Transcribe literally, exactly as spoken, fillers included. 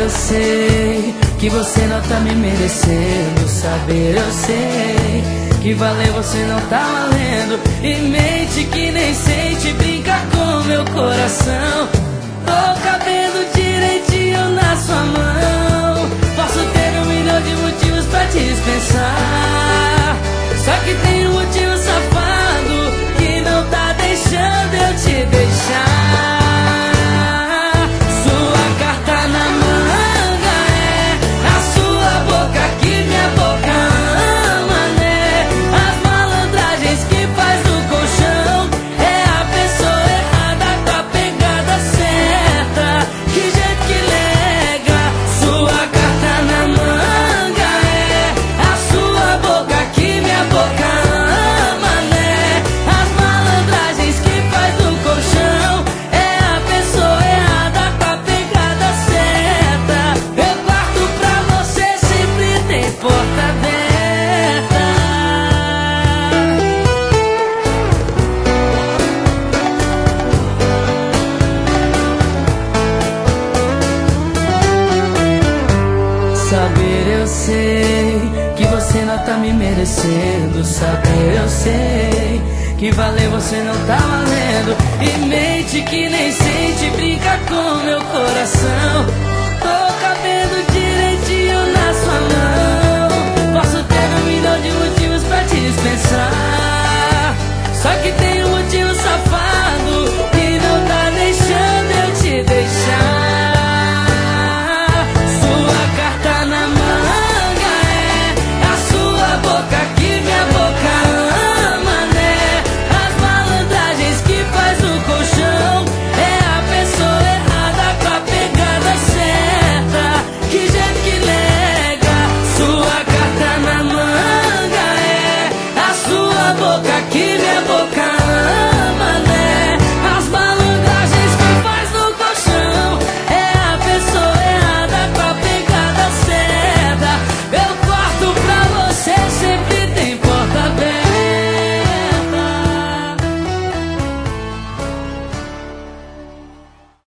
eu sei que você não tá me merecendo. Saber eu sei que valer você não tá valendo. E mente que nem sente, brinca com meu coração. Tô cabendo direitinho na sua mão. Posso ter um milhão de motivos pra te dispensar, só que tem um motivo safado que não tá deixando eu te deixar. Sua carta na manga é a sua boca que minha boca ama, né? As malandragens que faz no colchão é a pessoa errada com a pegada certa. Que jeito que lega. Sua carta na manga é a sua boca que minha boca ama, né? As malandragens que faz no colchão é a pessoa errada com a pegada certa. Meu quarto pra você sempre tem porta aberta. Saber eu sei que você não tá me merecendo. Saber eu sei que valer você não tá valendo. E mente que nem sente, brinca com meu coração. Tô cabendo